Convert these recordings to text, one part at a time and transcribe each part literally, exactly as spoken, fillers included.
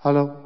Hallo.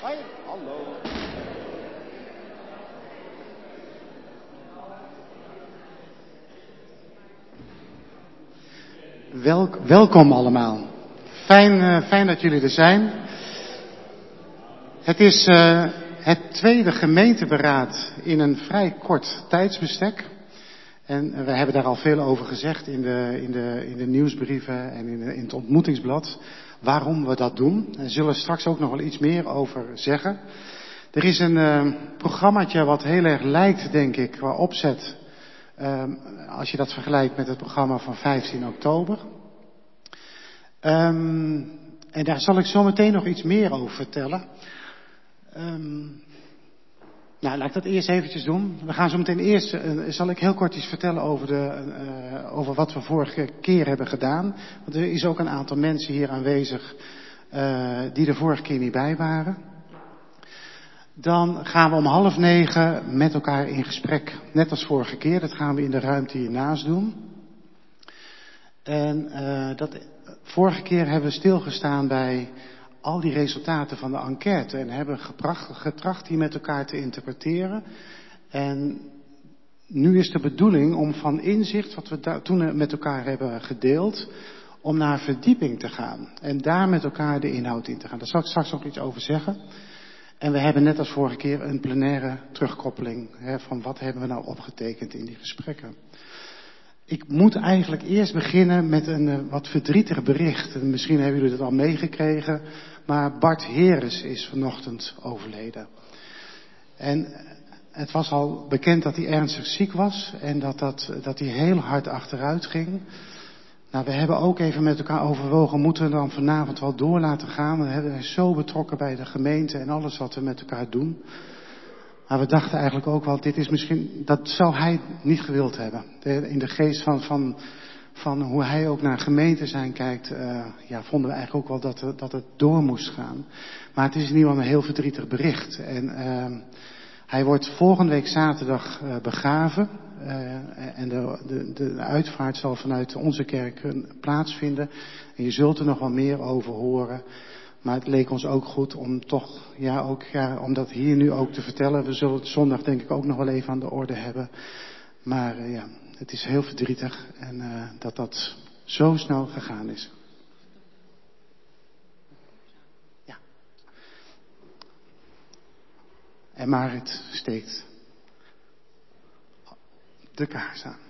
Hoi, hallo. Welk, welkom allemaal. Fijn, uh, fijn dat jullie er zijn. Het is uh, het tweede gemeenteberaad in een vrij kort tijdsbestek. En we hebben daar al veel over gezegd in de, in de, in de nieuwsbrieven en in, de, in het ontmoetingsblad. Waarom we dat doen. Daar zullen we straks ook nog wel iets meer over zeggen. Er is een uh, programmaatje wat heel erg lijkt, denk ik, qua opzet. Uh, als je dat vergelijkt met het programma van vijftien oktober. Um, en daar zal ik zo meteen nog iets meer over vertellen. Um, nou, laat ik dat eerst eventjes doen. We gaan zo meteen eerst, uh, zal ik heel kort iets vertellen over, de, uh, over wat we vorige keer hebben gedaan. Want er is ook een aantal mensen hier aanwezig uh, die de vorige keer niet bij waren. Dan gaan we om half negen met elkaar in gesprek. Net als vorige keer, dat gaan we in de ruimte hiernaast doen. En uh, dat, vorige keer hebben we stilgestaan bij al die resultaten van de enquête. En hebben gebracht, getracht die met elkaar te interpreteren. En nu is de bedoeling om van inzicht, wat we da- toen met elkaar hebben gedeeld, om naar verdieping te gaan. En daar met elkaar de inhoud in te gaan. Daar zal ik straks nog iets over zeggen. En we hebben net als vorige keer een plenaire terugkoppeling. Hè, van wat hebben we nou opgetekend in die gesprekken. Ik moet eigenlijk eerst beginnen met een uh, wat verdrietig bericht. En misschien hebben jullie het al meegekregen. Maar Bart Heres is vanochtend overleden. En het was al bekend dat hij ernstig ziek was. En dat, dat, dat hij heel hard achteruit ging. Nou, we hebben ook even met elkaar overwogen, moeten we dan vanavond wel door laten gaan? We zijn zo betrokken bij de gemeente en alles wat we met elkaar doen. Maar we dachten eigenlijk ook wel, dit is misschien, dat zou hij niet gewild hebben. In de geest van, van, van hoe hij ook naar gemeente zijn kijkt, uh, ja, vonden we eigenlijk ook wel dat, dat het door moest gaan. Maar het is in ieder geval een heel verdrietig bericht. En uh, hij wordt volgende week zaterdag uh, begraven. Uh, en de, de, de uitvaart zal vanuit onze kerk plaatsvinden. En je zult er nog wel meer over horen. Maar het leek ons ook goed om toch, ja, ook, ja, om dat hier nu ook te vertellen. We zullen het zondag denk ik ook nog wel even aan de orde hebben. Maar uh, ja, het is heel verdrietig en uh, dat dat zo snel gegaan is. Ja. En Marit steekt de kaars aan.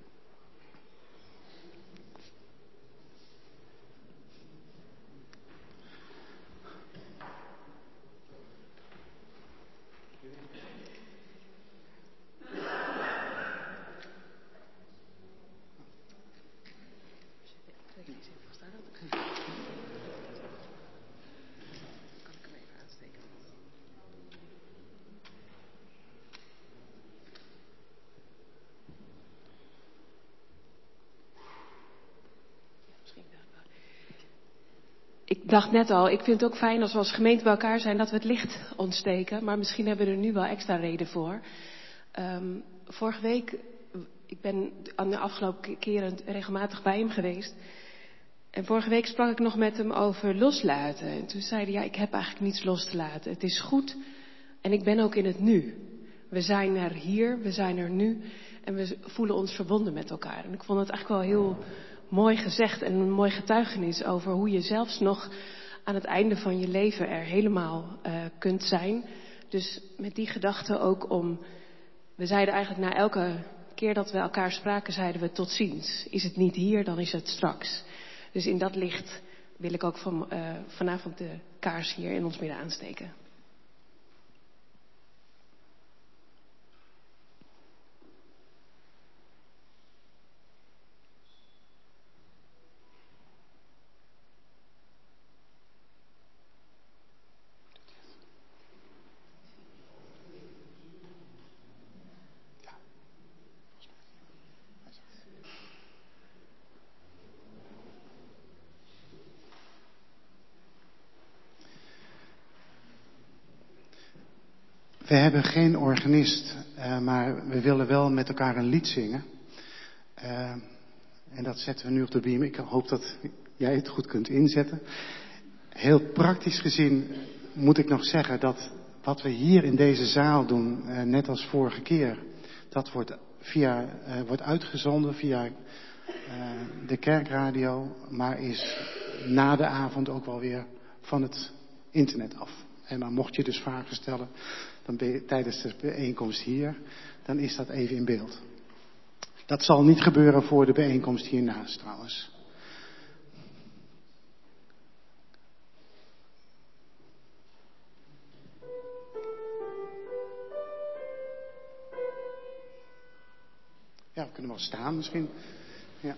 Ik dacht net al, ik vind het ook fijn als we als gemeente bij elkaar zijn dat we het licht ontsteken. Maar misschien hebben we er nu wel extra reden voor. Um, vorige week, ik ben aan de afgelopen keren regelmatig bij hem geweest. En vorige week sprak ik nog met hem over loslaten. En toen zei hij, ja, ik heb eigenlijk niets los te laten. Het is goed en ik ben ook in het nu. We zijn er hier, we zijn er nu en we voelen ons verbonden met elkaar. En ik vond het eigenlijk wel heel mooi gezegd en een mooi getuigenis over hoe je zelfs nog aan het einde van je leven er helemaal uh, kunt zijn. Dus met die gedachte ook om, we zeiden eigenlijk na elke keer dat we elkaar spraken, zeiden we tot ziens. Is het niet hier, dan is het straks. Dus in dat licht wil ik ook van, uh, vanavond de kaars hier in ons midden aansteken. We hebben geen organist, uh, maar we willen wel met elkaar een lied zingen. Uh, en dat zetten we nu op de beam. Ik hoop dat jij het goed kunt inzetten. Heel praktisch gezien moet ik nog zeggen dat wat we hier in deze zaal doen, uh, net als vorige keer, dat wordt, via, uh, wordt uitgezonden via uh, de kerkradio, maar is na de avond ook wel weer van het internet af. En maar mocht je dus vragen stellen, dan ben je tijdens de bijeenkomst hier, dan is dat even in beeld. Dat zal niet gebeuren voor de bijeenkomst hiernaast trouwens. Ja, we kunnen wel staan misschien. Ja.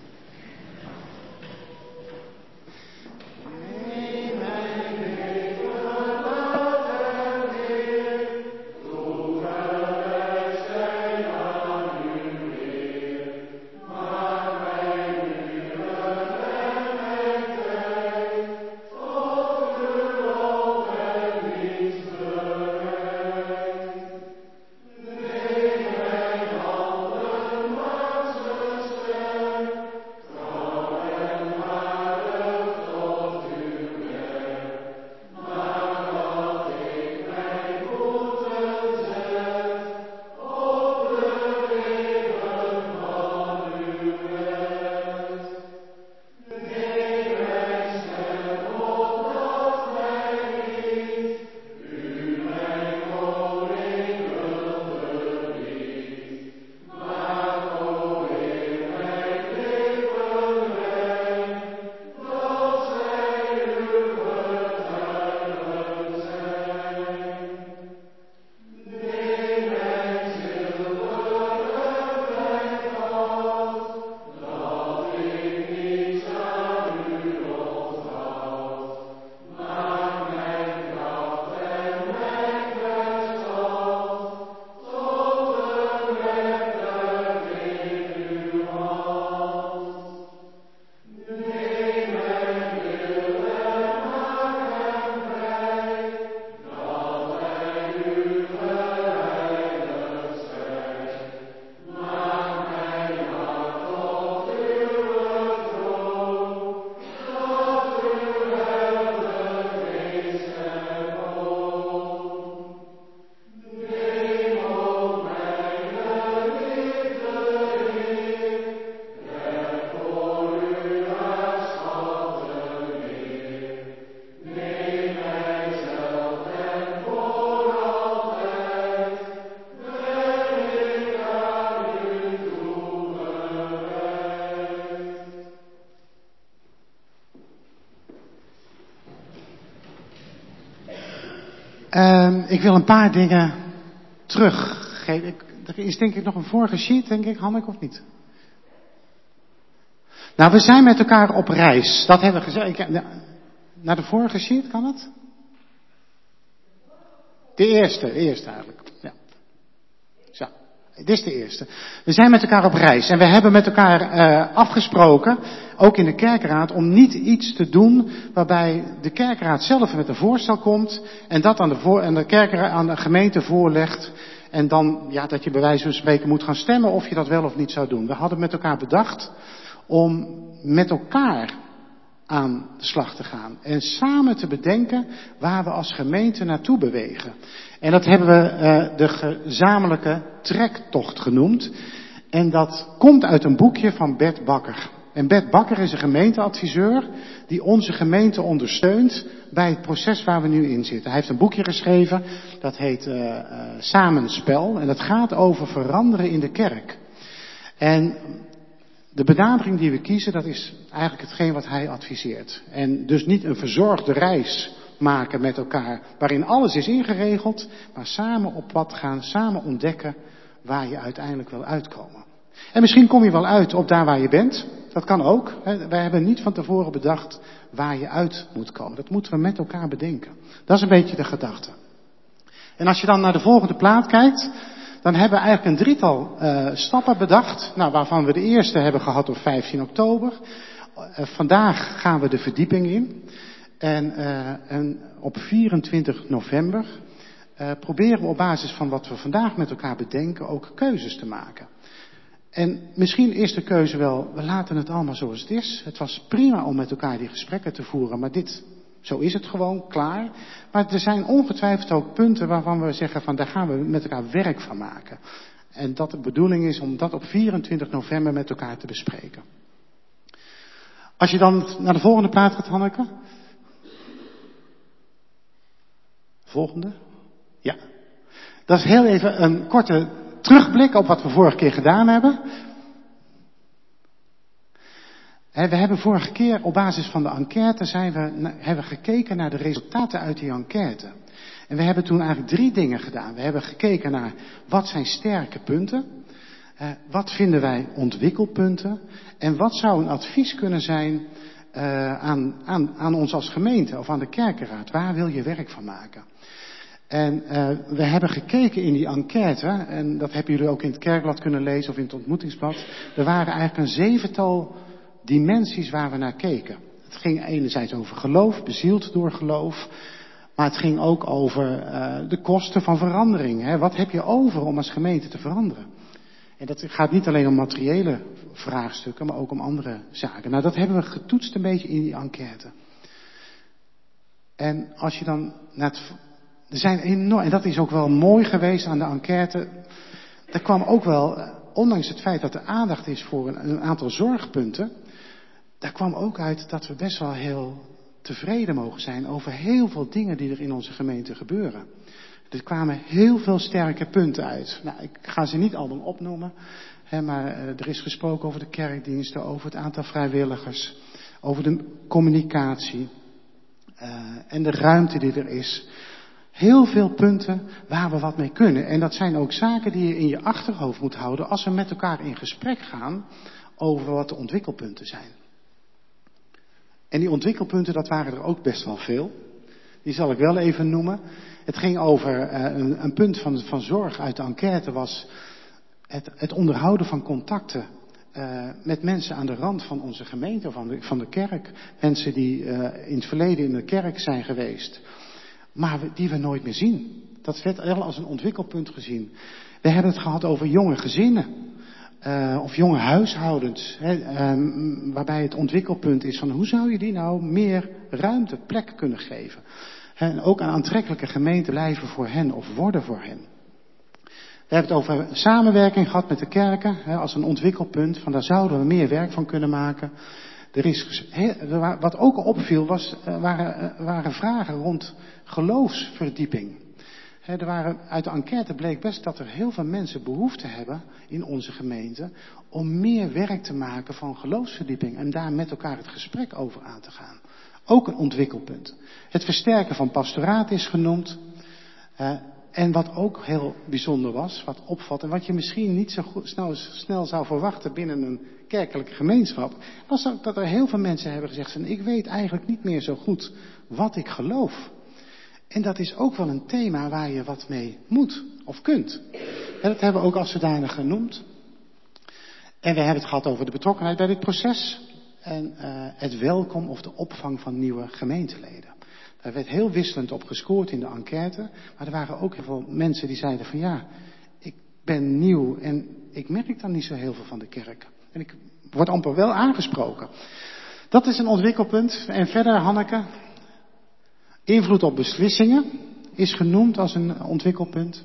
Uh, ik wil een paar dingen teruggeven. Ik, er is denk ik nog een vorige sheet, denk ik, Hanneke, of niet? Nou, we zijn met elkaar op reis. Dat hebben we gezegd. Ik, naar de vorige sheet, kan het? De eerste, de eerste eigenlijk. Ja. Zo, dit is de eerste. We zijn met elkaar op reis. En we hebben met elkaar uh, afgesproken, ook in de kerkraad, om niet iets te doen waarbij de kerkraad zelf met een voorstel komt en dat aan de, voor, aan de, kerkraad, aan de gemeente voorlegt. En dan, ja, dat je bij wijze van spreken moet gaan stemmen of je dat wel of niet zou doen. We hadden met elkaar bedacht om met elkaar aan de slag te gaan. En samen te bedenken waar we als gemeente naartoe bewegen. En dat hebben we uh, de gezamenlijke trektocht genoemd. En dat komt uit een boekje van Bert Bakker. En Bert Bakker is een gemeenteadviseur die onze gemeente ondersteunt bij het proces waar we nu in zitten. Hij heeft een boekje geschreven, dat heet uh, uh, Samenspel. En dat gaat over veranderen in de kerk. En de benadering die we kiezen, dat is eigenlijk hetgeen wat hij adviseert. En dus niet een verzorgde reis maken met elkaar, waarin alles is ingeregeld, maar samen op pad gaan, samen ontdekken waar je uiteindelijk wil uitkomen. En misschien kom je wel uit op daar waar je bent. Dat kan ook. Wij hebben niet van tevoren bedacht waar je uit moet komen. Dat moeten we met elkaar bedenken. Dat is een beetje de gedachte. En als je dan naar de volgende plaat kijkt, dan hebben we eigenlijk een drietal uh, stappen bedacht. Nou, waarvan we de eerste hebben gehad op vijftien oktober. Uh, vandaag gaan we de verdieping in. En, uh, en op vierentwintig november uh, proberen we op basis van wat we vandaag met elkaar bedenken ook keuzes te maken. En misschien is de keuze wel, we laten het allemaal zoals het is. Het was prima om met elkaar die gesprekken te voeren, maar dit Zo is het gewoon, klaar. Maar er zijn ongetwijfeld ook punten waarvan we zeggen van daar gaan we met elkaar werk van maken. En dat de bedoeling is om dat op vierentwintig november met elkaar te bespreken. Als je dan naar de volgende plaat gaat, Hanneke. Volgende. Ja. Dat is heel even een korte terugblik op wat we vorige keer gedaan hebben. We hebben vorige keer op basis van de enquête zijn we, hebben gekeken naar de resultaten uit die enquête. En we hebben toen eigenlijk drie dingen gedaan. We hebben gekeken naar wat zijn sterke punten. Uh, wat vinden wij ontwikkelpunten. En wat zou een advies kunnen zijn uh, aan, aan, aan ons als gemeente of aan de kerkenraad. Waar wil je werk van maken? En uh, we hebben gekeken in die enquête, en dat hebben jullie ook in het kerkblad kunnen lezen of in het ontmoetingsblad. Er waren eigenlijk een zevental dimensies waar we naar keken. Het ging enerzijds over geloof, bezield door geloof. Maar het ging ook over uh, de kosten van verandering. Hè. Wat heb je over om als gemeente te veranderen? En dat gaat niet alleen om materiële vraagstukken, maar ook om andere zaken. Nou, dat hebben we getoetst een beetje in die enquête. En als je dan naar het... Er zijn enorm, en dat is ook wel mooi geweest aan de enquête. Er kwam ook wel, ondanks het feit dat er aandacht is voor een, een aantal zorgpunten. Daar kwam ook uit dat we best wel heel tevreden mogen zijn over heel veel dingen die er in onze gemeente gebeuren. Er kwamen heel veel sterke punten uit. Nou, ik ga ze niet allemaal opnoemen. Hè, maar uh, er is gesproken over de kerkdiensten, over het aantal vrijwilligers. Over de communicatie. Uh, en de ruimte die er is. Heel veel punten waar we wat mee kunnen. En dat zijn ook zaken die je in je achterhoofd moet houden als we met elkaar in gesprek gaan over wat de ontwikkelpunten zijn. En die ontwikkelpunten, dat waren er ook best wel veel. Die zal ik wel even noemen. Het ging over uh, een, een punt van, van zorg uit de enquête was het, het onderhouden van contacten uh, met mensen aan de rand van onze gemeente of van de, van de kerk. Mensen die uh, in het verleden in de kerk zijn geweest, maar we, die we nooit meer zien. Dat werd wel als een ontwikkelpunt gezien. We hebben het gehad over jonge gezinnen. Uh, of jonge huishoudens. Hè, um, waarbij het ontwikkelpunt is van hoe zou je die nou meer ruimte, plek kunnen geven. En ook een aantrekkelijke gemeente blijven voor hen of worden voor hen. We hebben het over samenwerking gehad met de kerken. Hè, als een ontwikkelpunt. Van daar zouden we meer werk van kunnen maken. Er is, he, wat ook opviel was, waren, waren vragen rond geloofsverdieping. He, er waren, uit de enquête bleek best dat er heel veel mensen behoefte hebben in onze gemeente om meer werk te maken van geloofsverdieping en daar met elkaar het gesprek over aan te gaan. Ook een ontwikkelpunt. Het versterken van pastoraat is genoemd. Uh, en wat ook heel bijzonder was, wat opvalt en wat je misschien niet zo goed, snel, snel zou verwachten binnen een kerkelijke gemeenschap, was ook dat er heel veel mensen hebben gezegd, ik weet eigenlijk niet meer zo goed wat ik geloof. En dat is ook wel een thema waar je wat mee moet of kunt. En dat hebben we ook als zodanig genoemd. En we hebben het gehad over de betrokkenheid bij dit proces. En uh, het welkom of de opvang van nieuwe gemeenteleden. Daar werd heel wisselend op gescoord in de enquête. Maar er waren ook heel veel mensen die zeiden van ja, ik ben nieuw en ik merk dan niet zo heel veel van de kerk. En ik word amper wel aangesproken. Dat is een ontwikkelpunt. En verder, Hanneke, invloed op beslissingen is genoemd als een ontwikkelpunt.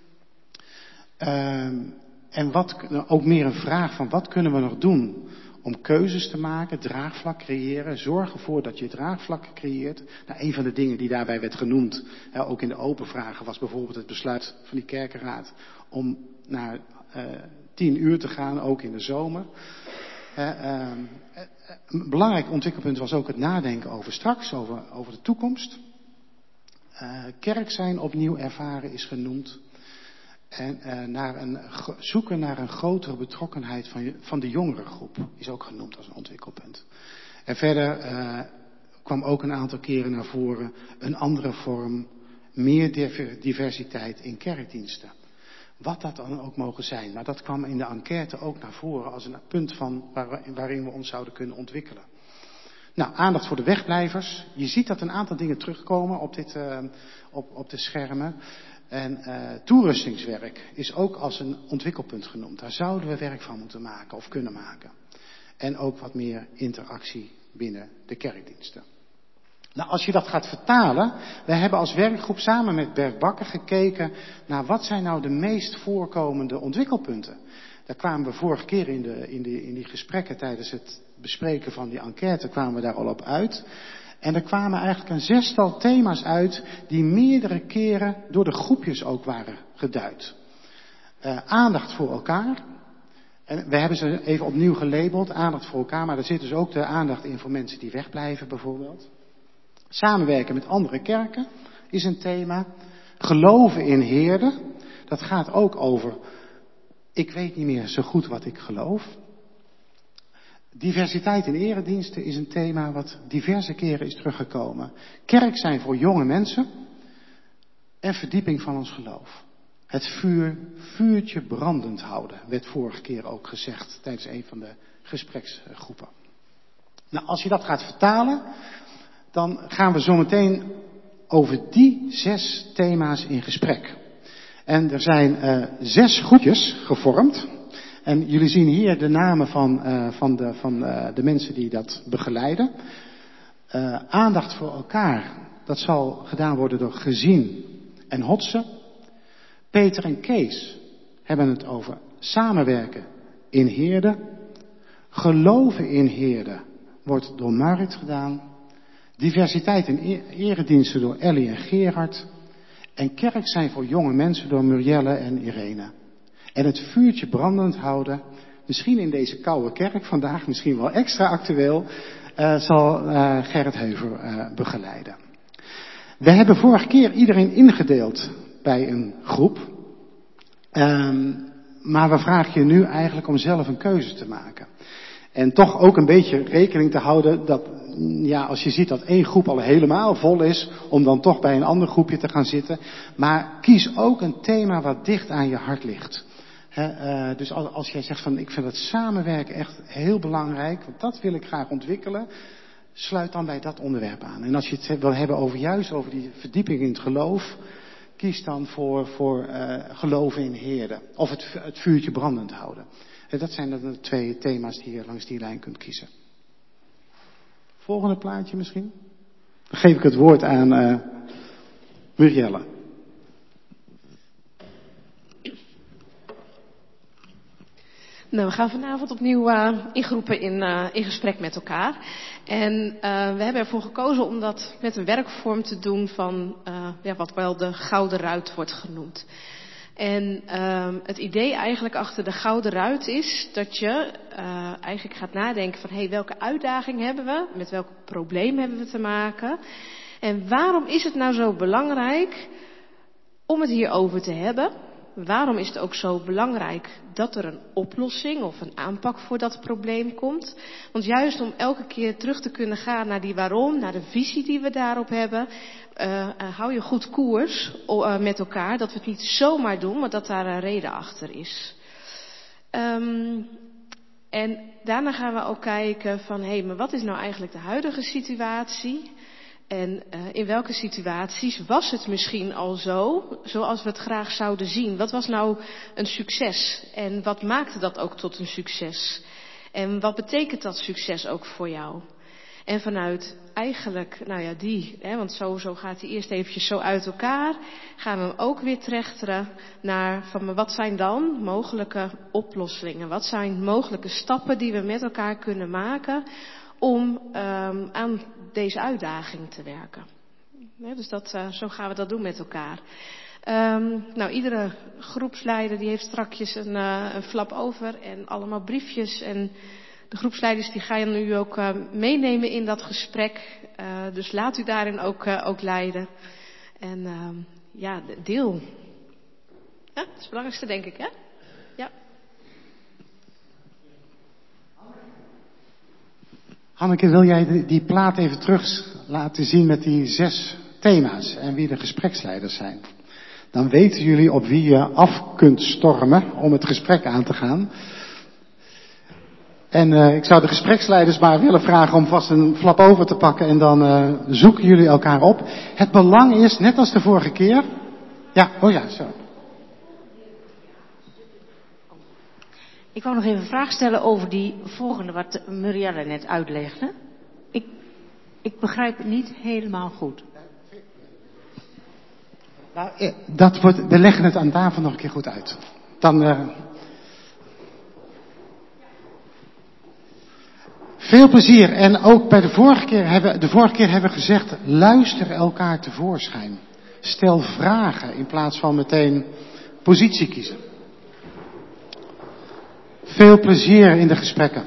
Uh, en wat, ook meer een vraag van wat kunnen we nog doen om keuzes te maken, draagvlak creëren, zorg ervoor dat je draagvlak creëert. Nou, een van de dingen die daarbij werd genoemd, hè, ook in de open vragen, was bijvoorbeeld het besluit van die kerkenraad om naar uh, tien uur te gaan, ook in de zomer. Uh, uh, een belangrijk ontwikkelpunt was ook het nadenken over straks, over, over de toekomst. Uh, kerk zijn opnieuw ervaren is genoemd. En uh, naar een, zoeken naar een grotere betrokkenheid van, van de jongerengroep is ook genoemd als een ontwikkelpunt. En verder uh, kwam ook een aantal keren naar voren een andere vorm, meer diversiteit in kerkdiensten. Wat dat dan ook mogen zijn. Maar dat kwam in de enquête ook naar voren als een punt van waar, waarin we ons zouden kunnen ontwikkelen. Nou, aandacht voor de wegblijvers. Je ziet dat een aantal dingen terugkomen op, dit, uh, op, op de schermen. En uh, toerustingswerk is ook als een ontwikkelpunt genoemd. Daar zouden we werk van moeten maken of kunnen maken. En ook wat meer interactie binnen de kerkdiensten. Nou, als je dat gaat vertalen, we hebben als werkgroep samen met Bert Bakker gekeken naar wat zijn nou de meest voorkomende ontwikkelpunten. Daar kwamen we vorige keer in, de, in, die, in die gesprekken tijdens het bespreken van die enquête kwamen we daar al op uit. En er kwamen eigenlijk een zestal thema's uit die meerdere keren door de groepjes ook waren geduid. Uh, aandacht voor elkaar. En we hebben ze even opnieuw gelabeld, aandacht voor elkaar, maar er zit dus ook de aandacht in voor mensen die wegblijven bijvoorbeeld. Samenwerken met andere kerken is een thema. Geloven in Heerde, dat gaat ook over, ik weet niet meer zo goed wat ik geloof. Diversiteit in erediensten is een thema wat diverse keren is teruggekomen. Kerk zijn voor jonge mensen en verdieping van ons geloof. Het vuur, vuurtje brandend houden, werd vorige keer ook gezegd tijdens een van de gespreksgroepen. Nou, als je dat gaat vertalen, dan gaan we zometeen over die zes thema's in gesprek. En er zijn uh, zes groepjes gevormd. En jullie zien hier de namen van, uh, van, de, van uh, de mensen die dat begeleiden. Uh, aandacht voor elkaar, dat zal gedaan worden door Gezien en Hotse. Peter en Kees hebben het over samenwerken in Heerde. Geloven in Heerde wordt door Marit gedaan. Diversiteit in erediensten door Ellie en Gerard. En kerk zijn voor jonge mensen door Murielle en Irene. En het vuurtje brandend houden, misschien in deze koude kerk vandaag, misschien wel extra actueel, uh, zal uh, Gerrit Heuver uh, begeleiden. We hebben vorige keer iedereen ingedeeld bij een groep. Um, maar we vragen je nu eigenlijk om zelf een keuze te maken. En toch ook een beetje rekening te houden dat, ja, als je ziet dat één groep al helemaal vol is, om dan toch bij een ander groepje te gaan zitten. Maar kies ook een thema wat dicht aan je hart ligt. He, uh, dus als, als jij zegt van ik vind het samenwerken echt heel belangrijk, want dat wil ik graag ontwikkelen, sluit dan bij dat onderwerp aan. En als je het wil hebben over juist over die verdieping in het geloof, kies dan voor, voor uh, geloven in Heerde. Of het, het vuurtje brandend houden. En dat zijn dan de twee thema's die je langs die lijn kunt kiezen. Volgende plaatje misschien. Dan geef ik het woord aan uh, Murielle. Nou, we gaan vanavond opnieuw uh, in groepen in, uh, in gesprek met elkaar. En uh, we hebben ervoor gekozen om dat met een werkvorm te doen van uh, ja, wat wel de gouden ruit wordt genoemd. En uh, het idee eigenlijk achter de gouden ruit is dat je uh, eigenlijk gaat nadenken van hé, hey, welke uitdaging hebben we? Met welk probleem hebben we te maken? En waarom is het nou zo belangrijk om het hierover te hebben? Waarom is het ook zo belangrijk dat er een oplossing of een aanpak voor dat probleem komt? Want juist om elke keer terug te kunnen gaan naar die waarom, naar de visie die we daarop hebben, uh, uh, hou je goed koers uh, met elkaar. Dat we het niet zomaar doen, maar dat daar een reden achter is. Um, en daarna gaan we ook kijken van hé, hey, maar wat is nou eigenlijk de huidige situatie? En uh, in welke situaties was het misschien al zo, zoals we het graag zouden zien? Wat was nou een succes? En wat maakte dat ook tot een succes? En wat betekent dat succes ook voor jou? En vanuit eigenlijk, nou ja, die, hè, want zo, zo gaat hij eerst eventjes zo uit elkaar, gaan we hem ook weer trechteren naar van maar wat zijn dan mogelijke oplossingen? Wat zijn mogelijke stappen die we met elkaar kunnen maken om um, aan deze uitdaging te werken. Ja, dus dat, uh, zo gaan we dat doen met elkaar. Um, nou, iedere groepsleider die heeft strakjes een, uh, een flap over en allemaal briefjes. En de groepsleiders die gaan nu ook uh, meenemen in dat gesprek. Uh, dus laat u daarin ook, uh, ook leiden. En uh, ja, deel. Ja, dat is het belangrijkste denk ik, hè? Ja. Hanneke, wil jij die plaat even terug laten zien met die zes thema's en wie de gespreksleiders zijn? Dan weten jullie op wie je af kunt stormen om het gesprek aan te gaan. En uh, ik zou de gespreksleiders maar willen vragen om vast een flap over te pakken en dan uh, zoeken jullie elkaar op. Het belang is, net als de vorige keer... Ja, oh ja, zo. Ik wou nog even een vraag stellen over die volgende wat Murielle net uitlegde. Ik, Ik begrijp het niet helemaal goed. Nou, dat wordt, we leggen het aan tafel nog een keer goed uit. Dan... Uh... Veel plezier. En ook bij de vorige keer hebben, de vorige keer hebben we gezegd, luister elkaar tevoorschijn. Stel vragen in plaats van meteen positie kiezen. Veel plezier in de gesprekken.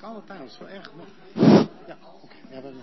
alle talen. Dat is wel erg mooi. Ja, oké. Okay. We hebben...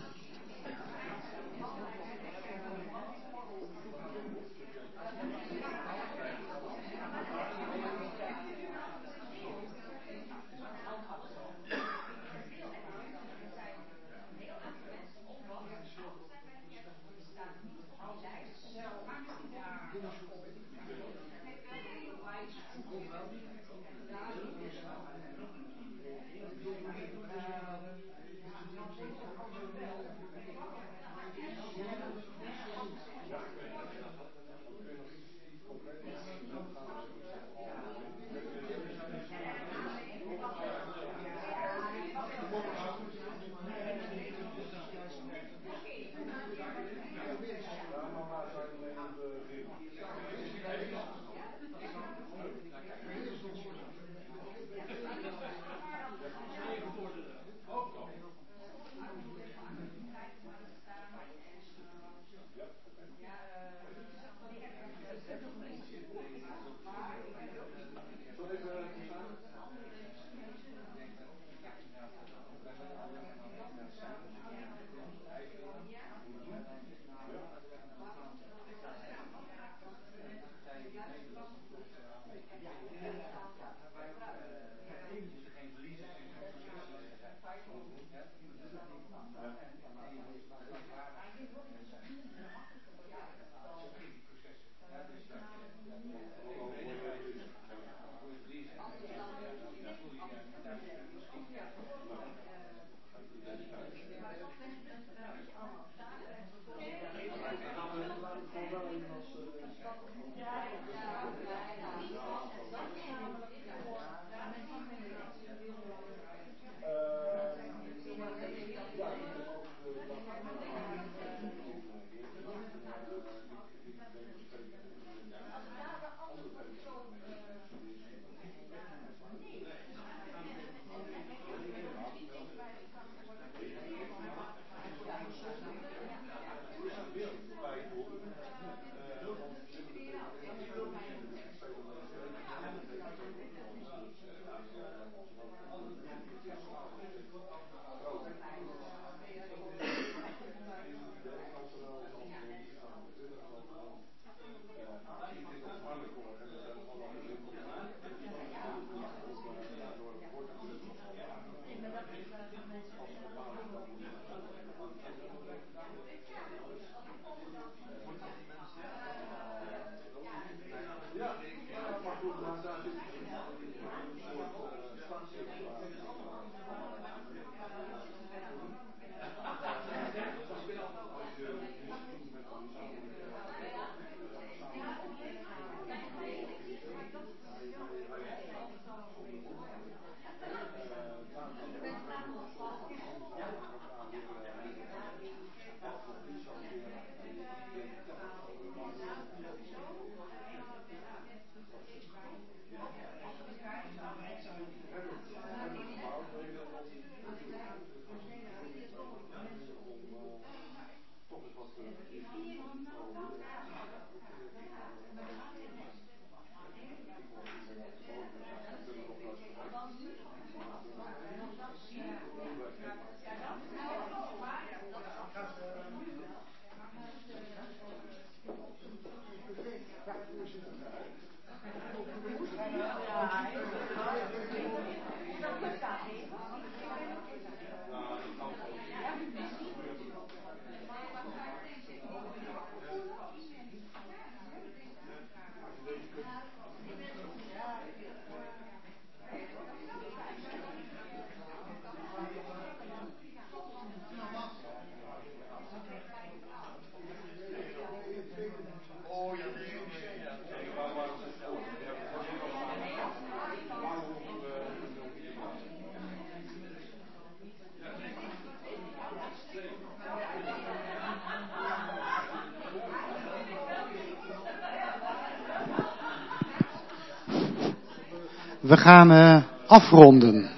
We gaan uh, afronden.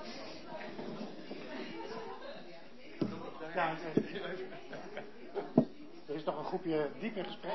Ja, er is nog een groepje diep in gesprek.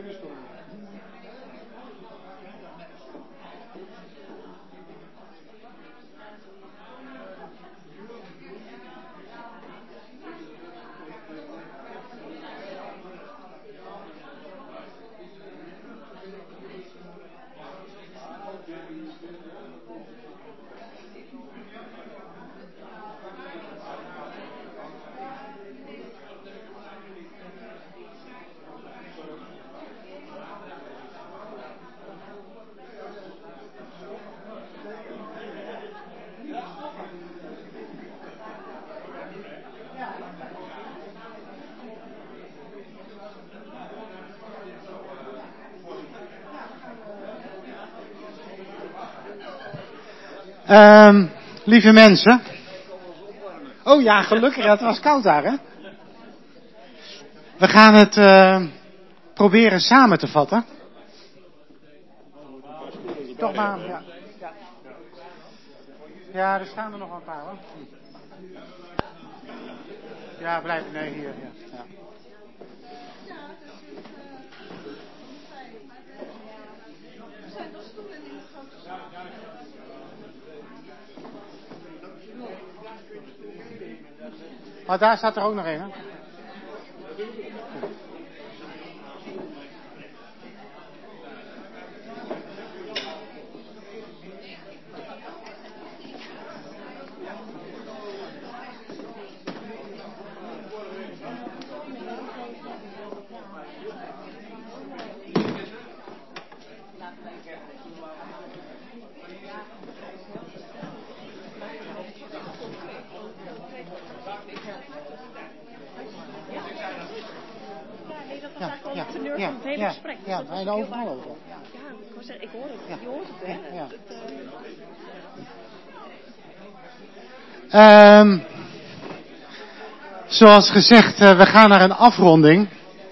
Um, lieve mensen. Oh ja, gelukkig, het was koud daar, hè? We gaan het uh, proberen samen te vatten. Toch maar, ja. Ja, er staan er nog een paar, hoor. Ja, blijf, nee, hier, ja. ja. Maar daar staat er ook nog een, hè? Ja, de teneur ja, van het hele ja, gesprek. Dus ja, dat was en ook heel overal waardevol. over. Ja, ik wou zeggen, ik hoor het. Ja. Je hoort het, hè? Ja. Het, uh... Um, zoals gezegd, uh, we gaan naar een afronding.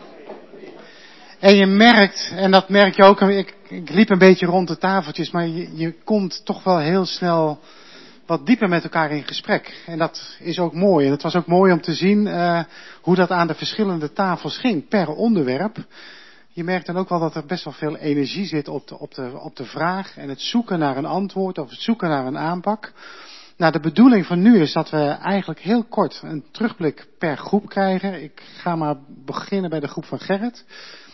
En je merkt, en dat merk je ook, ik, ik liep een beetje rond de tafeltjes, maar je, je komt toch wel heel snel wat dieper met elkaar in gesprek. En dat is ook mooi. En het was ook mooi om te zien uh, hoe dat aan de verschillende tafels ging, per onderwerp. Je merkt dan ook wel dat er best wel veel energie zit op de, op de, op de vraag en het zoeken naar een antwoord of het zoeken naar een aanpak. Nou, de bedoeling van nu is dat we eigenlijk heel kort een terugblik per groep krijgen. Ik ga maar beginnen bij de groep van Gerrit.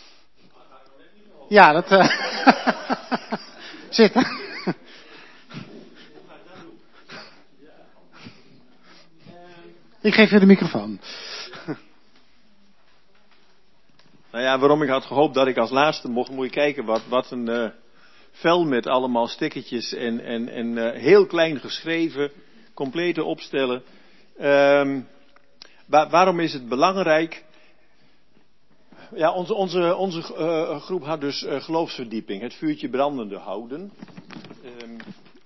Ja, dat uh, zitten. Ik geef je de microfoon. Nou ja, waarom ik had gehoopt dat ik als laatste mocht, moet je kijken wat, wat een uh, vel met allemaal stickertjes en, en, en uh, heel klein geschreven, complete opstellen. Um, wa- waarom is het belangrijk? Ja, onze, onze, onze uh, groep had dus uh, geloofsverdieping, het vuurtje brandende houden. Um,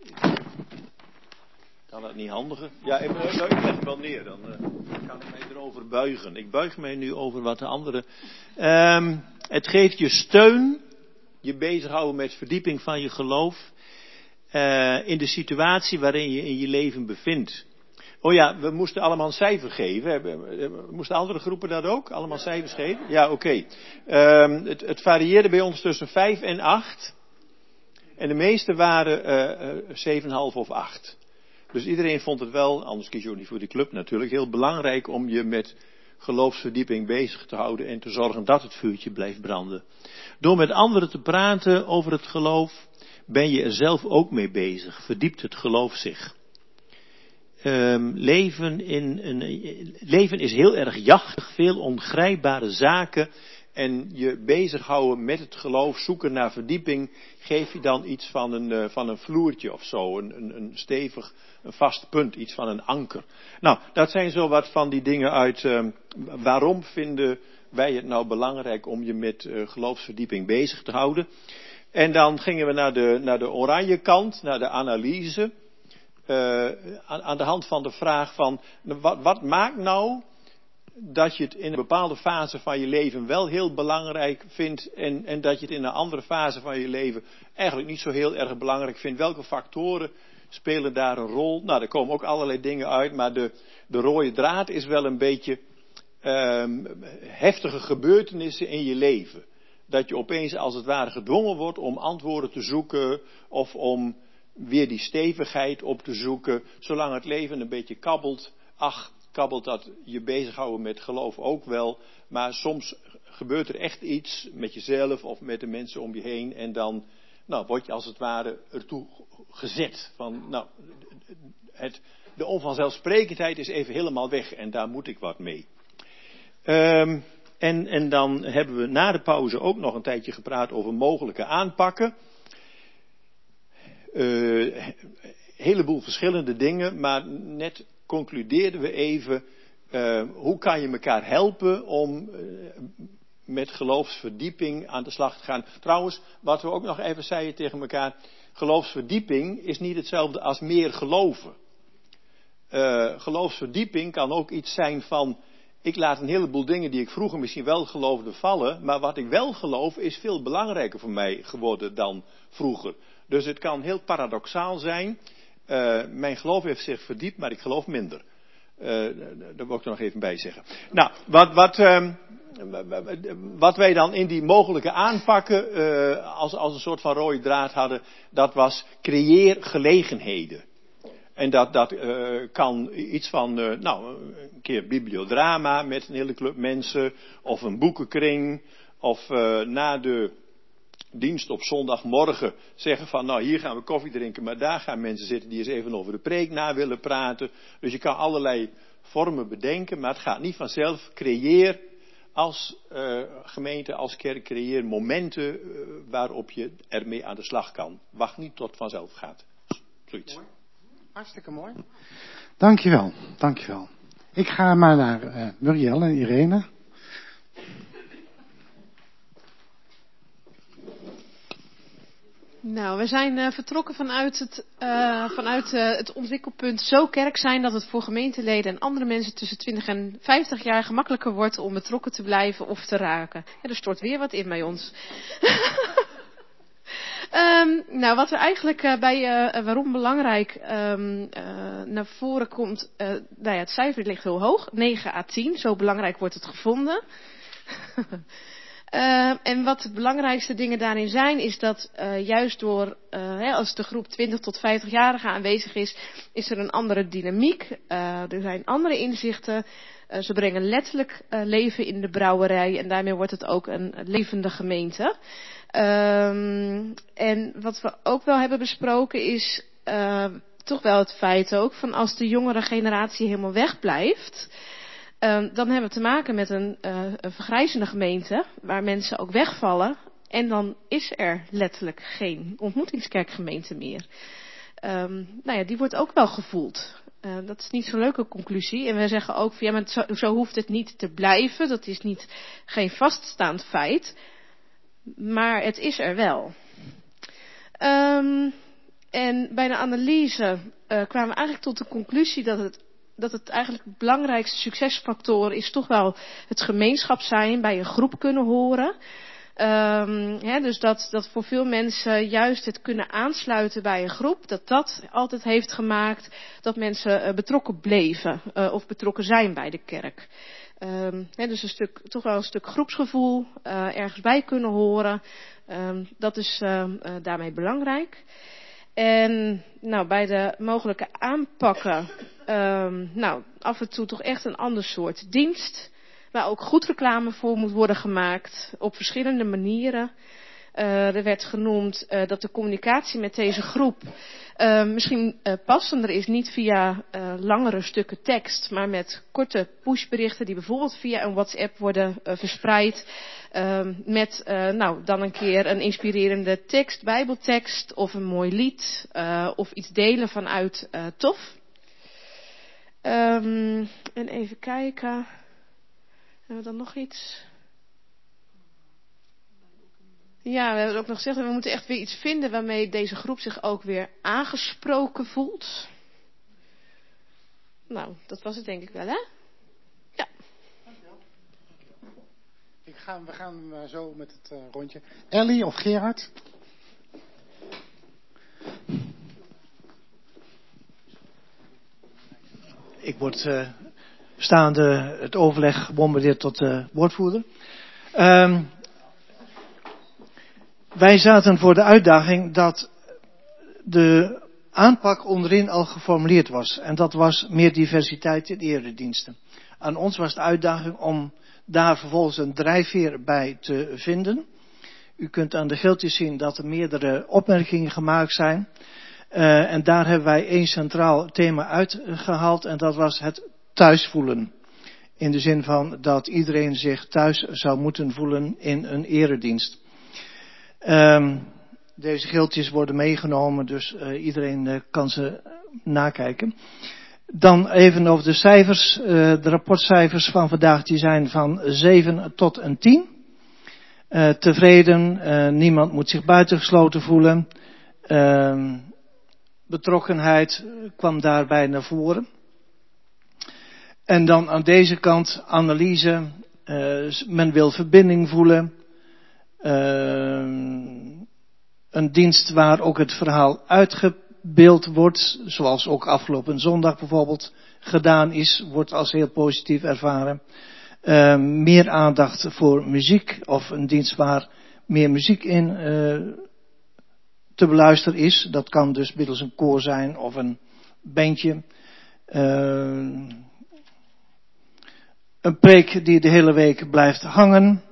kan dat niet handiger? Ja, ik, nou, ik leg hem wel neer, dan uh, kan ik mij erover buigen. Ik buig mij nu over wat de anderen. Um, het geeft je steun, je bezighouden met verdieping van je geloof, uh, in de situatie waarin je in je leven bevindt. Oh ja, we moesten allemaal een cijfer geven. Moesten andere groepen dat ook? Allemaal cijfers geven? Ja, oké. Okay. Um, het, het varieerde bij ons tussen vijf en acht. En de meeste waren zeven komma vijf of acht. Dus iedereen vond het wel, anders kies je ook niet voor die club natuurlijk, heel belangrijk om je met geloofsverdieping bezig te houden en te zorgen dat het vuurtje blijft branden. Door met anderen te praten over het geloof, ben je er zelf ook mee bezig. Verdiept het geloof zich. Um, leven, in een, leven is heel erg jachtig, veel ongrijpbare zaken. En je bezighouden met het geloof, zoeken naar verdieping, geef je dan iets van een, uh, van een vloertje of zo. Een, een, een stevig, een vast punt, iets van een anker. Nou, dat zijn zo wat van die dingen uit, uh, waarom vinden wij het nou belangrijk om je met uh, geloofsverdieping bezig te houden. En dan gingen we naar de, naar de oranje kant, naar de analyse. Uh, aan, aan de hand van de vraag van, wat, wat maakt nou dat je het in een bepaalde fase van je leven wel heel belangrijk vindt en, en dat je het in een andere fase van je leven eigenlijk niet zo heel erg belangrijk vindt. Welke factoren spelen daar een rol? Nou, er komen ook allerlei dingen uit, maar de, de rode draad is wel een beetje um, heftige gebeurtenissen in je leven. dat je opeens als het ware gedwongen wordt om antwoorden te zoeken of om weer die stevigheid op te zoeken. Zolang het leven een beetje kabbelt, ach, kabbelt dat je bezighouden met geloof ook wel. Maar soms gebeurt er echt iets met jezelf of met de mensen om je heen en dan nou, word je als het ware ertoe gezet. Van, nou, het, de onvanzelfsprekendheid is even helemaal weg en daar moet ik wat mee. Um, en, en dan hebben we na de pauze ook nog een tijdje gepraat over mogelijke aanpakken. Een uh, heleboel verschillende dingen, maar net concludeerden we even, uh, hoe kan je elkaar helpen om uh, met geloofsverdieping aan de slag te gaan. Trouwens, wat we ook nog even zeiden tegen elkaar, geloofsverdieping is niet hetzelfde als meer geloven. Uh, geloofsverdieping kan ook iets zijn van, ik laat een heleboel dingen die ik vroeger misschien wel geloofde vallen, maar wat ik wel geloof is veel belangrijker voor mij geworden dan vroeger. Dus het kan heel paradoxaal zijn. Uh, mijn geloof heeft zich verdiept, maar ik geloof minder. Uh, daar wil ik er nog even bij zeggen. Nou, wat, wat, uh, wat wij dan in die mogelijke aanpakken uh, als, als een soort van rode draad hadden, dat was creëer gelegenheden. En dat, dat uh, kan iets van, uh, nou, een keer bibliodrama met een hele club mensen, of een boekenkring, of uh, na de dienst op zondagmorgen zeggen van, nou, hier gaan we koffie drinken, maar daar gaan mensen zitten die eens even over de preek na willen praten. Dus je kan allerlei vormen bedenken, maar het gaat niet vanzelf. Creëer als uh, gemeente, als kerk, creëer momenten uh, waarop je ermee aan de slag kan. Wacht niet tot het vanzelf gaat. Zoiets. Mooi. Hartstikke mooi. Dankjewel, dankjewel. Ik ga maar naar uh, Muriel en Irene. Nou, we zijn uh, vertrokken vanuit, het, uh, vanuit uh, het ontwikkelpunt zo kerk zijn dat het voor gemeenteleden en andere mensen tussen twintig en vijftig jaar gemakkelijker wordt om betrokken te blijven of te raken. Ja, er stort weer wat in bij ons. um, nou, wat er eigenlijk uh, bij uh, waarom belangrijk um, uh, naar voren komt, uh, nou ja, het cijfer ligt heel hoog, negen à tien, zo belangrijk wordt het gevonden. Uh, en wat de belangrijkste dingen daarin zijn, is dat uh, juist door, uh, hè, als de groep twintig tot vijftig-jarigen aanwezig is, is er een andere dynamiek. Uh, er zijn andere inzichten. Uh, ze brengen letterlijk uh, leven in de brouwerij en daarmee wordt het ook een levende gemeente. Um, en wat we ook wel hebben besproken is uh, toch wel het feit ook van als de jongere generatie helemaal wegblijft, Uh, dan hebben we te maken met een, uh, een vergrijzende gemeente, waar mensen ook wegvallen. En dan is er letterlijk geen ontmoetingskerkgemeente meer. Um, nou ja, die wordt ook wel gevoeld. Uh, dat is niet zo'n leuke conclusie. En we zeggen ook, van, ja, maar zo, zo hoeft het niet te blijven. Dat is niet, geen vaststaand feit. Maar het is er wel. Um, en bij de analyse uh, kwamen we eigenlijk tot de conclusie dat het dat het eigenlijk de belangrijkste succesfactor is toch wel het gemeenschap zijn, bij een groep kunnen horen. Um, ja, dus dat, dat voor veel mensen juist het kunnen aansluiten bij een groep, dat dat altijd heeft gemaakt dat mensen uh, betrokken bleven uh, of betrokken zijn bij de kerk. Um, ja, dus een stuk, toch wel een stuk groepsgevoel, uh, ergens bij kunnen horen, um, dat is uh, uh, daarmee belangrijk. En nou, bij de mogelijke aanpakken, um, nou, af en toe toch echt een ander soort dienst, waar ook goed reclame voor moet worden gemaakt, op verschillende manieren. Uh, er werd genoemd uh, dat de communicatie met deze groep uh, misschien uh, passender is, niet via uh, langere stukken tekst, maar met korte pushberichten die bijvoorbeeld via een WhatsApp worden uh, verspreid. Uh, met uh, nou, dan een keer een inspirerende tekst, bijbeltekst of een mooi lied uh, of iets delen vanuit uh, T O F. Um, en even kijken. Hebben we dan nog iets? Ja, we hebben ook nog gezegd dat we moeten echt weer iets vinden waarmee deze groep zich ook weer aangesproken voelt. Nou, dat was het denk ik wel, hè? Ja. Ik ga, we gaan uh, zo met het uh, rondje. Ellie of Gerard? Ik word uh, staande het overleg gebombardeerd tot uh, woordvoerder. Um, wij zaten voor de uitdaging dat de aanpak onderin al geformuleerd was. En dat was meer diversiteit in erediensten. Aan ons was de uitdaging om daar vervolgens een drijfveer bij te vinden. U kunt aan de geeltjes zien dat er meerdere opmerkingen gemaakt zijn. Uh, en daar hebben wij één centraal thema uitgehaald en dat was het thuisvoelen. In de zin van dat iedereen zich thuis zou moeten voelen in een eredienst. Um, deze geeltjes worden meegenomen, dus uh, iedereen uh, kan ze nakijken. Dan even over de cijfers. Uh, de rapportcijfers van vandaag die zijn van zeven tot een tien. Uh, tevreden, uh, niemand moet zich buitengesloten voelen. Uh, betrokkenheid kwam daarbij naar voren. En dan aan deze kant analyse. Uh, men wil verbinding voelen. Uh, een dienst waar ook het verhaal uitgebeeld wordt. Zoals ook afgelopen zondag bijvoorbeeld gedaan is. Wordt als heel positief ervaren. Uh, meer aandacht voor muziek. Of een dienst waar meer muziek in uh, te beluisteren is. Dat kan dus middels een koor zijn of een bandje. Uh, Een preek die de hele week blijft hangen.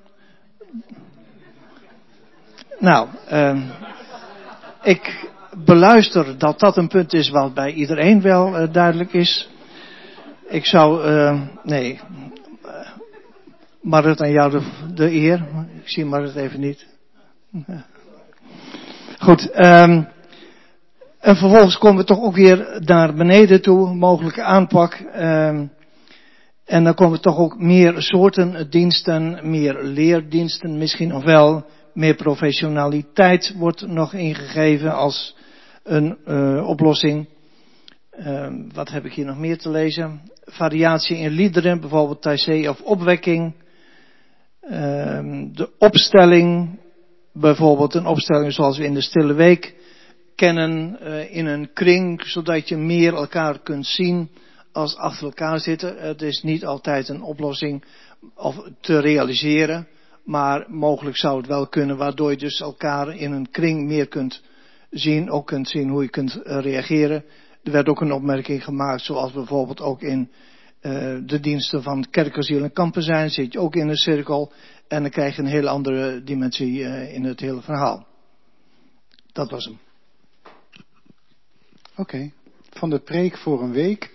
Nou, uh, ik beluister dat dat een punt is wat bij iedereen wel uh, duidelijk is. Ik zou, uh, nee, uh, Marit aan jou de, de eer. Ik zie Marit even niet. Uh. Goed, um, en vervolgens komen we toch ook weer naar beneden toe, mogelijke aanpak. Um, En dan komen toch ook meer soorten diensten, meer leerdiensten misschien nog wel. Meer professionaliteit wordt nog ingegeven als een uh, oplossing. Uh, wat heb ik hier nog meer te lezen? Variatie in liederen, bijvoorbeeld Taizé of opwekking. Uh, de opstelling, bijvoorbeeld een opstelling zoals we in de Stille Week kennen. Uh, in een kring, zodat je meer elkaar kunt zien. Als achter elkaar zitten. Het is niet altijd een oplossing of te realiseren. Maar mogelijk zou het wel kunnen. Waardoor je dus elkaar in een kring meer kunt zien. Ook kunt zien hoe je kunt reageren. Er werd ook een opmerking gemaakt. Zoals bijvoorbeeld ook in uh, de diensten van kerkasiel en kampen zijn. Zit je ook in een cirkel. En dan krijg je een hele andere dimensie uh, in het hele verhaal. Dat was hem. Oké. Okay. Van de preek voor een week.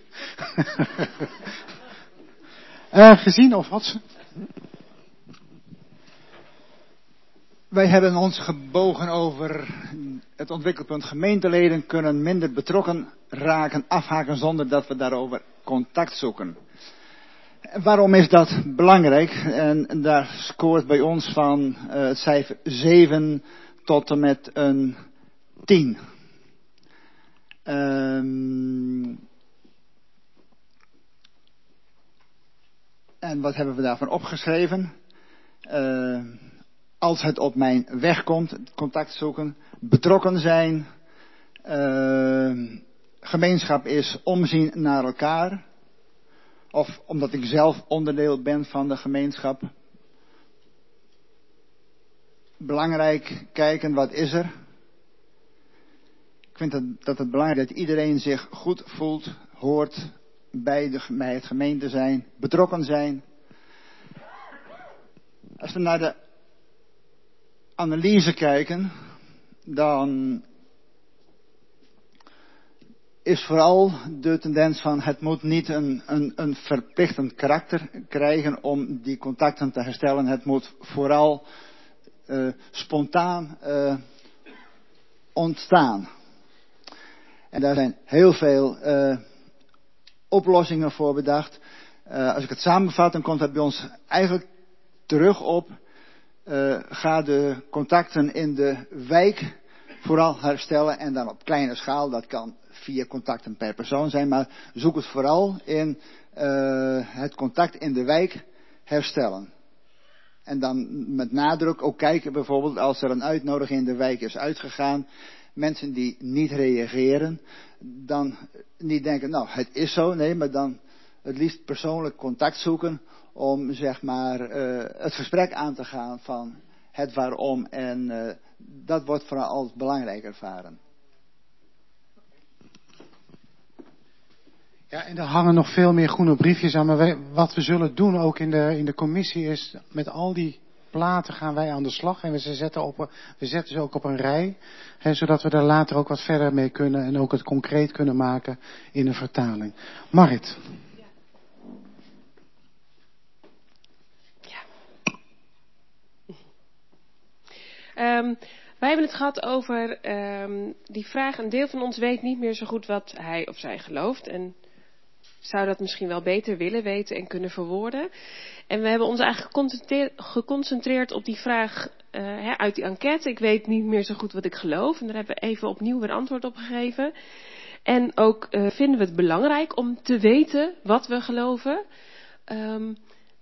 uh, gezien of wat? Wij hebben ons gebogen over het ontwikkelpunt gemeenteleden kunnen minder betrokken raken, afhaken zonder dat we daarover contact zoeken. Waarom is dat belangrijk? En daar scoort bij ons van uh, het cijfer zeven tot en met een tien. Um, En wat hebben we daarvan opgeschreven? Uh, als het op mijn weg komt, contact zoeken, betrokken zijn. Uh, gemeenschap is omzien naar elkaar. Of omdat ik zelf onderdeel ben van de gemeenschap. Belangrijk kijken, wat is er? Ik vind dat, dat het belangrijk is dat iedereen zich goed voelt, hoort bij, de, bij het gemeente zijn, betrokken zijn. Als we naar de analyse kijken, dan is vooral de tendens van het moet niet een, een, een verplichtend karakter krijgen om die contacten te herstellen. Het moet vooral uh, spontaan uh, ontstaan. En daar zijn heel veel uh, oplossingen voor bedacht. Uh, als ik het samenvat, dan komt het bij ons eigenlijk terug op. Uh, ga de contacten in de wijk vooral herstellen en dan op kleine schaal. Dat kan vier contacten per persoon zijn, maar zoek het vooral in uh, het contact in de wijk herstellen. En dan met nadruk ook kijken bijvoorbeeld als er een uitnodiging in de wijk is uitgegaan. Mensen die niet reageren, dan niet denken, nou het is zo, nee, maar dan het liefst persoonlijk contact zoeken om zeg maar uh, het gesprek aan te gaan van het waarom en uh, dat wordt vooral als belangrijk ervaren. Ja, en er hangen nog veel meer groene briefjes aan. Maar wij, wat we zullen doen ook in de, in de commissie is, met al die platen gaan wij aan de slag. En we zetten, op, we zetten ze ook op een rij. Hè, zodat we daar later ook wat verder mee kunnen. En ook het concreet kunnen maken in een vertaling. Marit. Ja. Um, wij hebben het gehad over um, die vraag. Een deel van ons weet niet meer zo goed wat hij of zij gelooft. En zou dat misschien wel beter willen weten en kunnen verwoorden. En we hebben ons eigenlijk geconcentreerd op die vraag uh, hè, uit die enquête. Ik weet niet meer zo goed wat ik geloof. En daar hebben we even opnieuw weer antwoord op gegeven. En ook uh, vinden we het belangrijk om te weten wat we geloven. Um,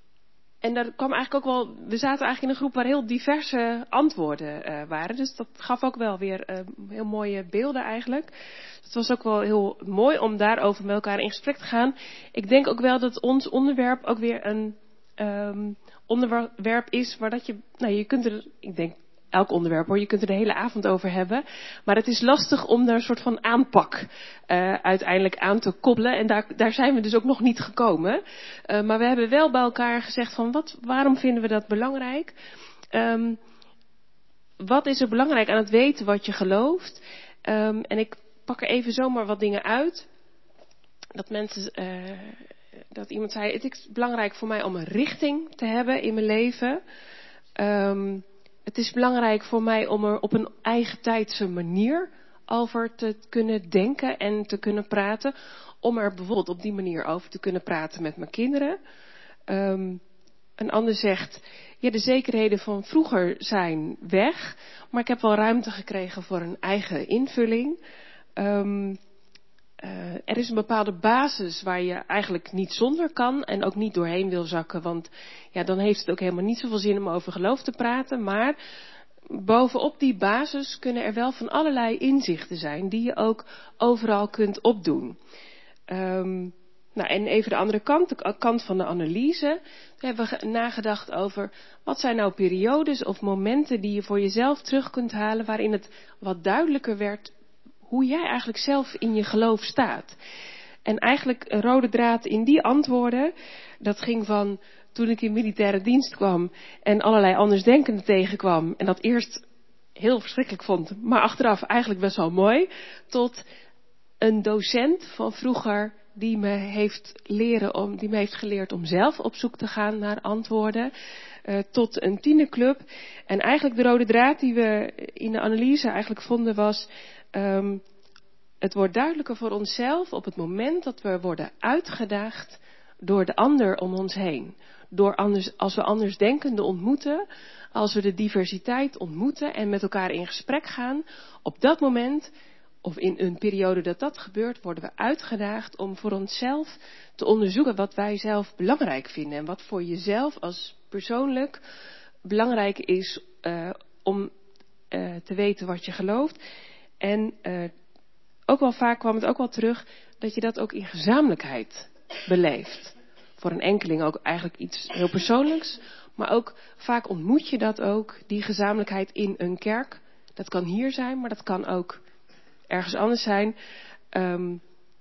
en daar kwam eigenlijk ook wel, we zaten eigenlijk in een groep waar heel diverse antwoorden uh, waren. Dus dat gaf ook wel weer uh, heel mooie beelden eigenlijk. Het was ook wel heel mooi om daarover met elkaar in gesprek te gaan. Ik denk ook wel dat ons onderwerp ook weer een um, onderwerp is waar dat je, nou je kunt er, ik denk elk onderwerp hoor, je kunt er de hele avond over hebben. Maar het is lastig om daar een soort van aanpak uh, uiteindelijk aan te koppelen. En daar, daar zijn we dus ook nog niet gekomen. Uh, maar we hebben wel bij elkaar gezegd van wat, waarom vinden we dat belangrijk? Um, wat is er belangrijk aan het weten wat je gelooft? Um, en ik pak er even zomaar wat dingen uit. Dat mensen, uh, dat iemand zei, het is belangrijk voor mij om een richting te hebben in mijn leven. Um, Het is belangrijk voor mij om er op een eigen tijdse manier over te kunnen denken en te kunnen praten. Om er bijvoorbeeld op die manier over te kunnen praten met mijn kinderen. Um, een ander zegt, ja, de zekerheden van vroeger zijn weg. Maar ik heb wel ruimte gekregen voor een eigen invulling. Um, Uh, er is een bepaalde basis waar je eigenlijk niet zonder kan en ook niet doorheen wil zakken. Want ja, dan heeft het ook helemaal niet zoveel zin om over geloof te praten. Maar bovenop die basis kunnen er wel van allerlei inzichten zijn die je ook overal kunt opdoen. Um, nou, en even de andere kant, de kant van de analyse. We hebben nagedacht over wat zijn nou periodes of momenten die je voor jezelf terug kunt halen waarin het wat duidelijker werd hoe jij eigenlijk zelf in je geloof staat. En eigenlijk een rode draad in die antwoorden, dat ging van toen ik in militaire dienst kwam en allerlei andersdenkenden tegenkwam en dat eerst heel verschrikkelijk vond, maar achteraf eigenlijk best wel mooi, tot een docent van vroeger die me heeft leren om, die me heeft geleerd om zelf op zoek te gaan naar antwoorden, uh, tot een tienerclub. En eigenlijk de rode draad die we in de analyse eigenlijk vonden was, Um, het wordt duidelijker voor onszelf op het moment dat we worden uitgedaagd door de ander om ons heen. Door anders, als we andersdenkenden ontmoeten, als we de diversiteit ontmoeten en met elkaar in gesprek gaan, op dat moment, of in een periode dat dat gebeurt, worden we uitgedaagd om voor onszelf te onderzoeken wat wij zelf belangrijk vinden. En wat voor jezelf als persoonlijk belangrijk is uh, om uh, te weten wat je gelooft. En uh, ook wel vaak kwam het ook wel terug dat je dat ook in gezamenlijkheid beleeft. Voor een enkeling ook eigenlijk iets heel persoonlijks. Maar ook vaak ontmoet je dat ook, die gezamenlijkheid in een kerk. Dat kan hier zijn, maar dat kan ook ergens anders zijn. Um,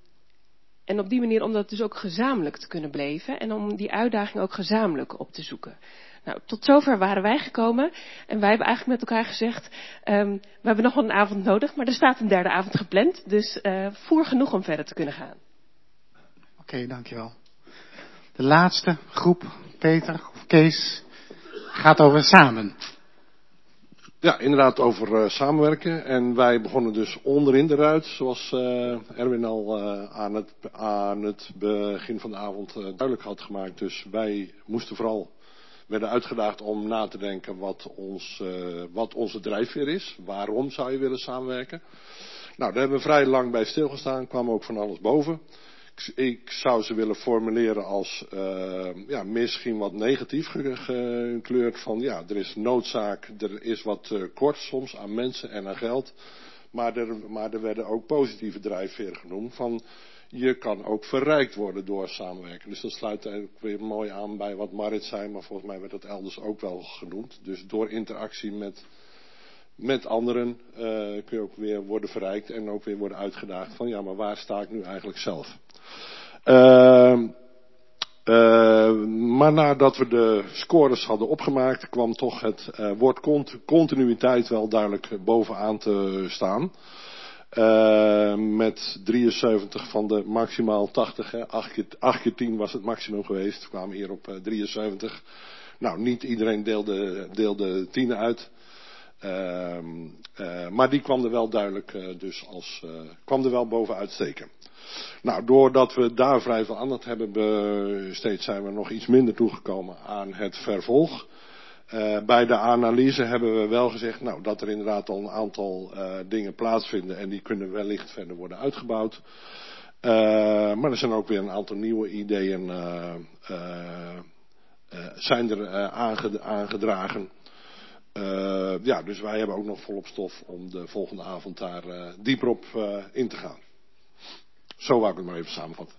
en op die manier om dat dus ook gezamenlijk te kunnen beleven. En om die uitdaging ook gezamenlijk op te zoeken. Nou, tot zover waren wij gekomen. En wij hebben eigenlijk met elkaar gezegd, um, we hebben nog wel een avond nodig, maar er staat een derde avond gepland. Dus uh, voer genoeg om verder te kunnen gaan. Oké, okay, dankjewel. De laatste groep, Peter of Kees, gaat over samen. Ja, inderdaad over uh, samenwerken. En wij begonnen dus onderin de ruit, zoals uh, Erwin al uh, aan, het, aan het begin van de avond uh, duidelijk had gemaakt. Dus wij moesten vooral, werden uitgedaagd om na te denken wat, ons, uh, wat onze drijfveer is. Waarom zou je willen samenwerken? Nou, daar hebben we vrij lang bij stilgestaan, kwam ook van alles boven. Ik, ik zou ze willen formuleren als uh, ja, misschien wat negatief gekleurd van ja, er is noodzaak, er is wat uh, kort soms aan mensen en aan geld. Maar er, maar er werden ook positieve drijfveren genoemd van je kan ook verrijkt worden door samenwerken. Dus dat sluit eigenlijk weer mooi aan bij wat Marit zei, maar volgens mij werd dat elders ook wel genoemd. Dus door interactie met, met anderen uh, kun je ook weer worden verrijkt en ook weer worden uitgedaagd van ja, maar waar sta ik nu eigenlijk zelf? Uh, uh, maar nadat we de scores hadden opgemaakt, kwam toch het uh, woord cont- continuïteit wel duidelijk bovenaan te staan. Uh, met drieënzeventig van de maximaal tachtig, hè. acht keer, acht keer tien was het maximum geweest. We kwamen hier op uh, drieënzeventig. Nou, niet iedereen deelde, deelde tien uit. Uh, uh, maar die kwam er wel duidelijk, uh, dus als, uh, kwam er wel bovenuit steken. Nou, doordat we daar vrij veel aandacht hebben besteed, zijn we nog iets minder toegekomen aan het vervolg. Uh, bij de analyse hebben we wel gezegd, nou, dat er inderdaad al een aantal uh, dingen plaatsvinden en die kunnen wellicht verder worden uitgebouwd. Uh, maar er zijn ook weer een aantal nieuwe ideeën uh, uh, uh, zijn er uh, aange- aangedragen. Uh, ja, dus wij hebben ook nog volop stof om de volgende avond daar uh, dieper op uh, in te gaan. Zo wou ik het maar even samenvatten.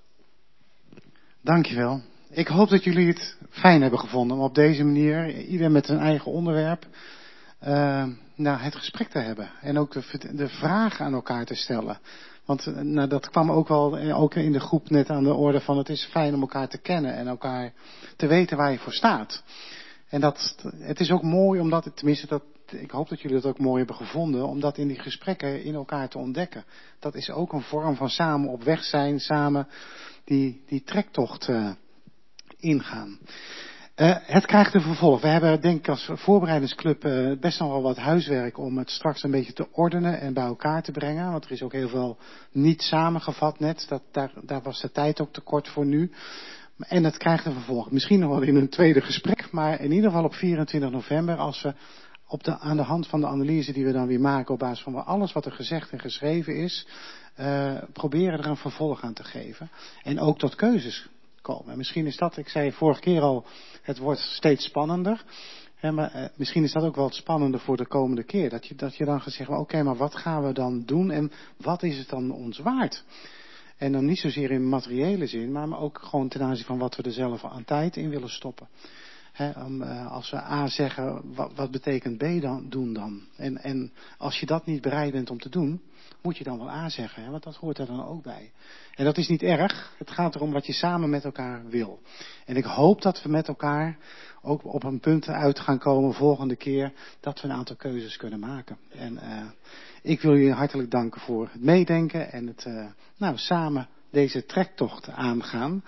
Dankjewel. Ik hoop dat jullie het fijn hebben gevonden om op deze manier, ieder met een eigen onderwerp, uh, nou, het gesprek te hebben. En ook de, de vragen aan elkaar te stellen. Want uh, nou, dat kwam ook wel ook in de groep net aan de orde van het is fijn om elkaar te kennen en elkaar te weten waar je voor staat. En dat, het is ook mooi omdat, het, tenminste dat, ik hoop dat jullie dat ook mooi hebben gevonden, om dat in die gesprekken in elkaar te ontdekken. Dat is ook een vorm van samen op weg zijn, samen die, die trektocht uh, ingaan. Uh, het krijgt een vervolg. We hebben denk ik als voorbereidingsclub uh, best nog wel wat huiswerk om het straks een beetje te ordenen en bij elkaar te brengen. Want er is ook heel veel niet samengevat net. Dat, daar, daar was de tijd ook te kort voor nu. En het krijgt een vervolg. Misschien nog wel in een tweede gesprek. Maar in ieder geval op vierentwintig november als we op de, aan de hand van de analyse die we dan weer maken op basis van alles wat er gezegd en geschreven is, uh, proberen er een vervolg aan te geven. En ook tot keuzes komen. En misschien is dat, ik zei vorige keer al, het wordt steeds spannender. Hè, maar uh, misschien is dat ook wel het spannende voor de komende keer. Dat je, dat je dan gaat zeggen, oké, okay, maar wat gaan we dan doen en wat is het dan ons waard? En dan niet zozeer in materiële zin, maar ook gewoon ten aanzien van wat we er zelf aan tijd in willen stoppen. He, om, uh, als we A zeggen, wat, wat betekent B dan doen dan? En, en als je dat niet bereid bent om te doen, moet je dan wel A zeggen, hè, want dat hoort er dan ook bij. En dat is niet erg, het gaat erom wat je samen met elkaar wil. En ik hoop dat we met elkaar ook op een punt uit gaan komen volgende keer, dat we een aantal keuzes kunnen maken. En uh, ik wil jullie hartelijk danken voor het meedenken en het uh, nou, samen deze trektocht aangaan.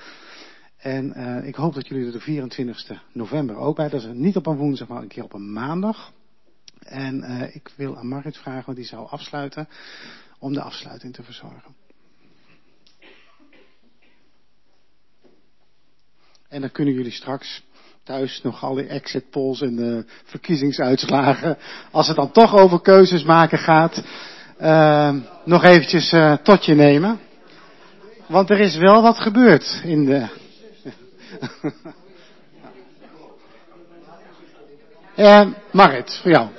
En uh, ik hoop dat jullie er de vierentwintigste november ook bij. Dat is niet op een woensdag, maar een keer op een maandag. En uh, ik wil aan Marit vragen, want die zou afsluiten, om de afsluiting te verzorgen. En dan kunnen jullie straks thuis nog alle exit polls en de verkiezingsuitslagen, als het dan toch over keuzes maken gaat, uh, nog eventjes uh, tot je nemen. Want er is wel wat gebeurd in de... uh, Marit, voor jou.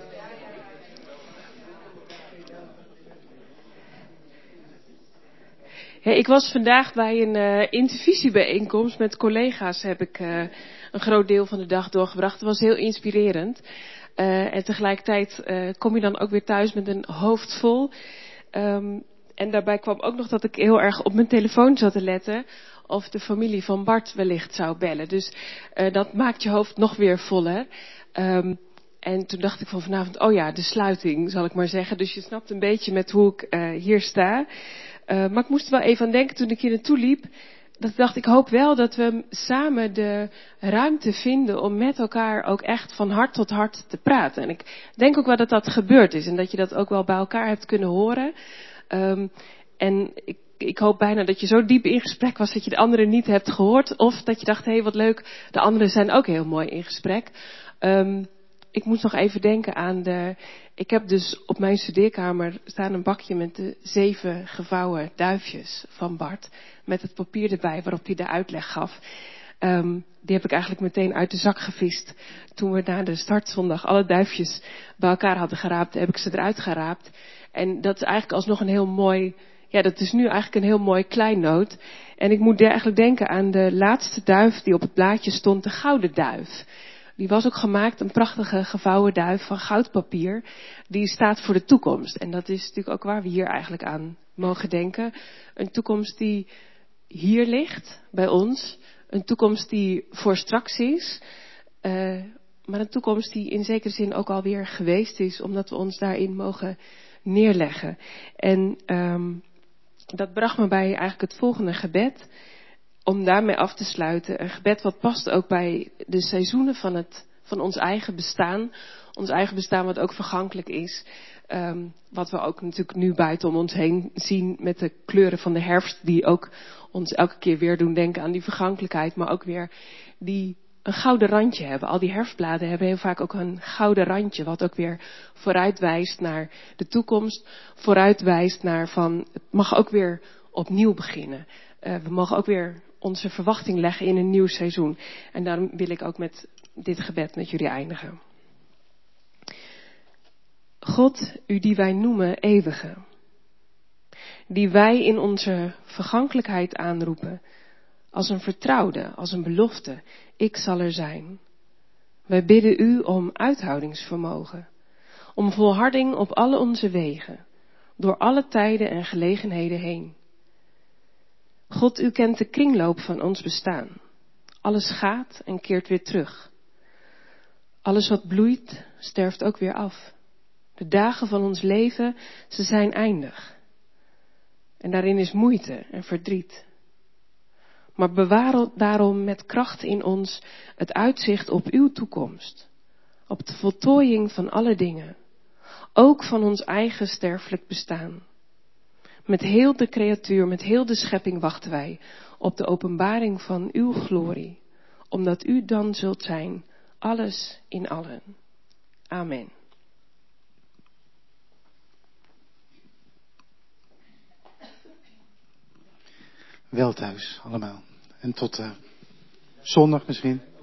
Ja, ik was vandaag bij een uh, intervisiebijeenkomst met collega's. Heb ik uh, een groot deel van de dag doorgebracht. Het was heel inspirerend. Uh, en tegelijkertijd uh, kom je dan ook weer thuis met een hoofd vol. Um, en daarbij kwam ook nog dat ik heel erg op mijn telefoon zat te letten of de familie van Bart wellicht zou bellen. Dus uh, dat maakt je hoofd nog weer voller. Um, en toen dacht ik van vanavond, oh ja, de sluiting zal ik maar zeggen. Dus je snapt een beetje met hoe ik uh, hier sta. Uh, maar ik moest er wel even aan denken toen ik hier naartoe liep. Dat ik dacht, ik hoop wel dat we samen de ruimte vinden om met elkaar ook echt van hart tot hart te praten. En ik denk ook wel dat dat gebeurd is en dat je dat ook wel bij elkaar hebt kunnen horen. Um, en ik, ik hoop bijna dat je zo diep in gesprek was dat je de anderen niet hebt gehoord. Of dat je dacht, hé, hey, wat leuk, de anderen zijn ook heel mooi in gesprek. Um, ik moet nog even denken aan de... Ik heb dus op mijn studeerkamer staan een bakje met de zeven gevouwen duifjes van Bart. Met het papier erbij waarop hij de uitleg gaf. Um, die heb ik eigenlijk meteen uit de zak gevist. Toen we na de startzondag alle duifjes bij elkaar hadden geraapt, heb ik ze eruit geraapt. En dat is eigenlijk alsnog een heel mooi... Ja, dat is nu eigenlijk een heel mooi kleinoot. En ik moet eigenlijk denken aan de laatste duif die op het blaadje stond, de gouden duif. die was ook gemaakt, een prachtige gevouwen duif van goudpapier. Die staat voor de toekomst. En dat is natuurlijk ook waar we hier eigenlijk aan mogen denken. Een toekomst die hier ligt, bij ons. Een toekomst die voor straks is. Uh, maar een toekomst die in zekere zin ook alweer geweest is. Omdat we ons daarin mogen neerleggen. En um, dat bracht me bij eigenlijk het volgende gebed. Om daarmee af te sluiten. Een gebed wat past ook bij de seizoenen van, het, van ons eigen bestaan. Ons eigen bestaan wat ook vergankelijk is. Um, wat we ook natuurlijk nu buiten om ons heen zien met de kleuren van de herfst. Die ook ons elke keer weer doen denken aan die vergankelijkheid. Maar ook weer die een gouden randje hebben. Al die herfstbladen hebben heel vaak ook een gouden randje. Wat ook weer vooruitwijst naar de toekomst. Vooruitwijst naar van het mag ook weer opnieuw beginnen. Uh, we mogen ook weer onze verwachting leggen in een nieuw seizoen. En daarom wil ik ook met dit gebed met jullie eindigen. God, u die wij noemen eeuwige. Die wij in onze vergankelijkheid aanroepen. Als een vertrouwde, als een belofte. Ik zal er zijn. Wij bidden u om uithoudingsvermogen. Om volharding op alle onze wegen. Door alle tijden en gelegenheden heen. God, u kent de kringloop van ons bestaan. Alles gaat en keert weer terug. Alles wat bloeit, sterft ook weer af. De dagen van ons leven, ze zijn eindig. En daarin is moeite en verdriet. Maar bewaar daarom met kracht in ons het uitzicht op uw toekomst. Op de voltooiing van alle dingen. Ook van ons eigen sterfelijk bestaan. Met heel de creatuur, met heel de schepping wachten wij op de openbaring van uw glorie. Omdat u dan zult zijn, alles in allen. Amen. Wel thuis, allemaal. En tot uh, zondag misschien.